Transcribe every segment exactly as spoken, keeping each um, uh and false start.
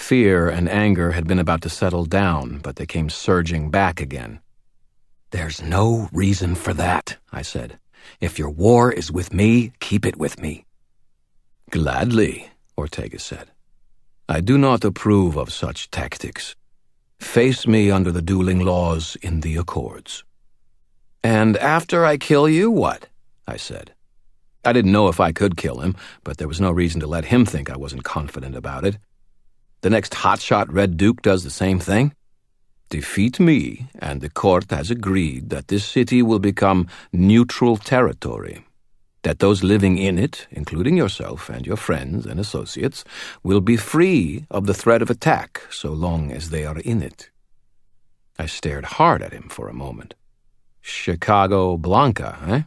fear and anger had been about to settle down, but they came surging back again. "There's no reason for that," I said. "If your war is with me, keep it with me." "Gladly," Ortega said. "I do not approve of such tactics. Face me under the dueling laws in the Accords." "And after I kill you, what?" I said. I didn't know if I could kill him, but there was no reason to let him think I wasn't confident about it. The next hotshot Red Duke does the same thing? Defeat me, and the court has agreed that this city will become neutral territory, that those living in it, including yourself and your friends and associates, will be free of the threat of attack so long as they are in it. I stared hard at him for a moment. Chicago Blanca, eh?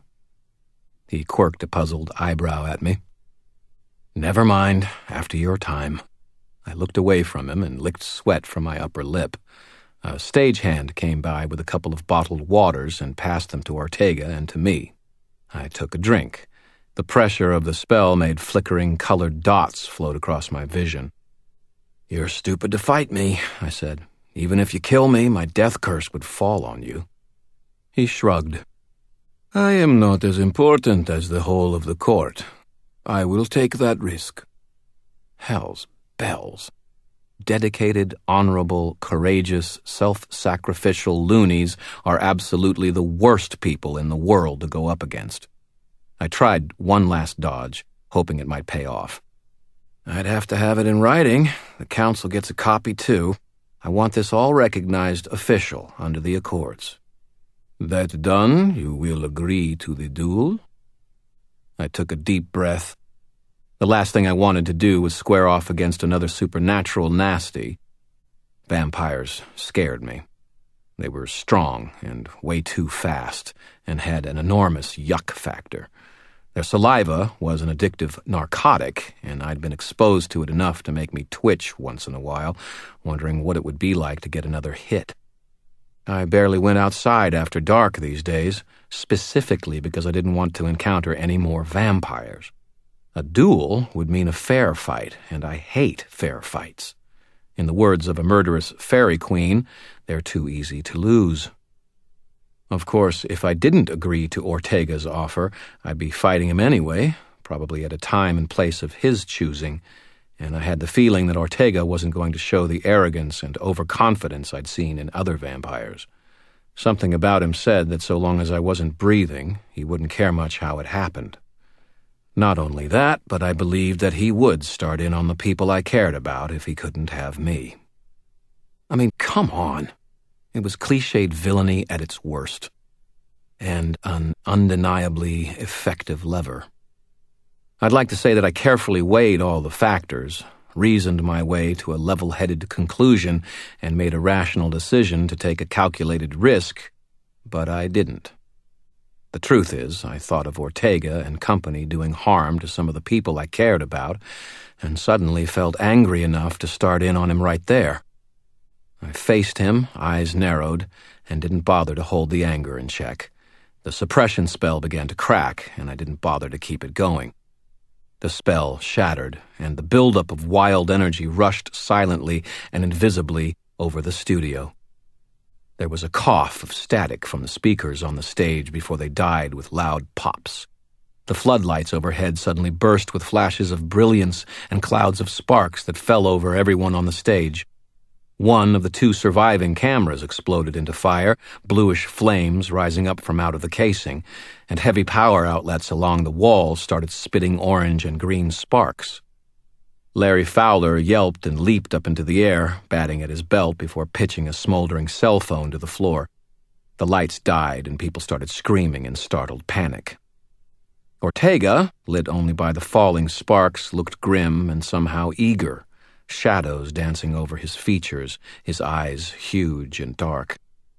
He quirked a puzzled eyebrow at me. "Never mind, after your time." I looked away from him and licked sweat from my upper lip. A stagehand came by with a couple of bottled waters and passed them to Ortega and to me. I took a drink. The pressure of the spell made flickering colored dots float across my vision. "You're stupid to fight me," I said. "Even if you kill me, my death curse would fall on you." He shrugged. "I am not as important as the whole of the court. I will take that risk." Hell's bells. Dedicated, honorable, courageous, self-sacrificial loonies are absolutely the worst people in the world to go up against. I tried one last dodge, hoping it might pay off. "I'd have to have it in writing. The council gets a copy, too. I want this all recognized official under the Accords." "That done, you will agree to the duel?" I took a deep breath. The last thing I wanted to do was square off against another supernatural nasty. Vampires scared me. They were strong and way too fast, and had an enormous yuck factor. Their saliva was an addictive narcotic, and I'd been exposed to it enough to make me twitch once in a while, wondering what it would be like to get another hit. I barely went outside after dark these days, specifically because I didn't want to encounter any more vampires. A duel would mean a fair fight, and I hate fair fights. In the words of a murderous fairy queen, they're too easy to lose. Of course, if I didn't agree to Ortega's offer, I'd be fighting him anyway, probably at a time and place of his choosing, and I had the feeling that Ortega wasn't going to show the arrogance and overconfidence I'd seen in other vampires. Something about him said that so long as I wasn't breathing, he wouldn't care much how it happened. Not only that, but I believed that he would start in on the people I cared about if he couldn't have me. I mean, come on. It was cliched villainy at its worst, and an undeniably effective lever. I'd like to say that I carefully weighed all the factors, reasoned my way to a level-headed conclusion, and made a rational decision to take a calculated risk, but I didn't. The truth is, I thought of Ortega and company doing harm to some of the people I cared about, and suddenly felt angry enough to start in on him right there. I faced him, eyes narrowed, and didn't bother to hold the anger in check. The suppression spell began to crack, and I didn't bother to keep it going. The spell shattered, and the buildup of wild energy rushed silently and invisibly over the studio. There was a cough of static from the speakers on the stage before they died with loud pops. The floodlights overhead suddenly burst with flashes of brilliance and clouds of sparks that fell over everyone on the stage. One of the two surviving cameras exploded into fire, bluish flames rising up from out of the casing, and heavy power outlets along the walls started spitting orange and green sparks. Larry Fowler yelped and leaped up into the air, batting at his belt before pitching a smoldering cell phone to the floor. The lights died and people started screaming in startled panic. Ortega, lit only by the falling sparks, looked grim and somehow eager, shadows dancing over his features, his eyes huge and dark.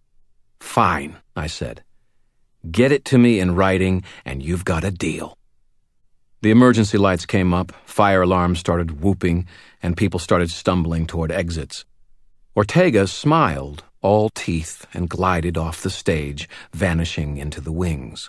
"Fine," I said. "Get it to me in writing, and you've got a deal." The emergency lights came up, fire alarms started whooping, and people started stumbling toward exits. Ortega smiled, all teeth, and glided off the stage, vanishing into the wings.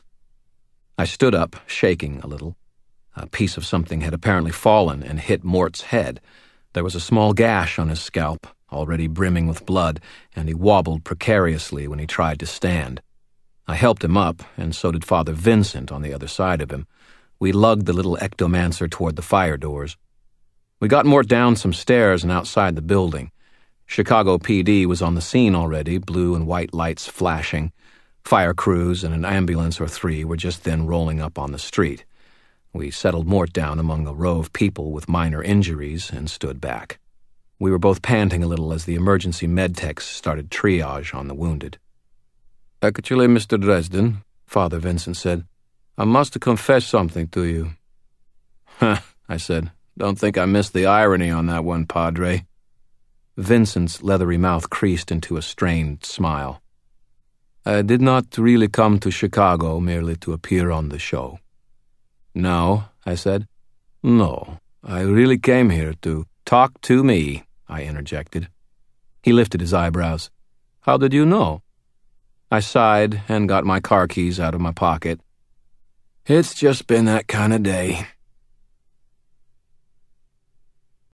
I stood up, shaking a little. A piece of something had apparently fallen and hit Mort's head. There was a small gash on his scalp, already brimming with blood, and he wobbled precariously when he tried to stand. I helped him up, and so did Father Vincent on the other side of him. We lugged the little ectomancer toward the fire doors. We got Mort down some stairs and outside the building. Chicago P D was on the scene already, blue and white lights flashing. Fire crews and an ambulance or three were just then rolling up on the street. We settled Mort down among a row of people with minor injuries and stood back. We were both panting a little as the emergency med techs started triage on the wounded. "Actually, Mister Dresden," Father Vincent said, "I must confess something to you." "Huh," I said. "Don't think I missed the irony on that one, Padre." Vincent's leathery mouth creased into a strained smile. "I did not really come to Chicago merely to appear on the show." "No," I said. "No, I really came here to—" "Talk to me," I interjected. He lifted his eyebrows. "How did you know?" I sighed and got my car keys out of my pocket. "It's just been that kind of day,"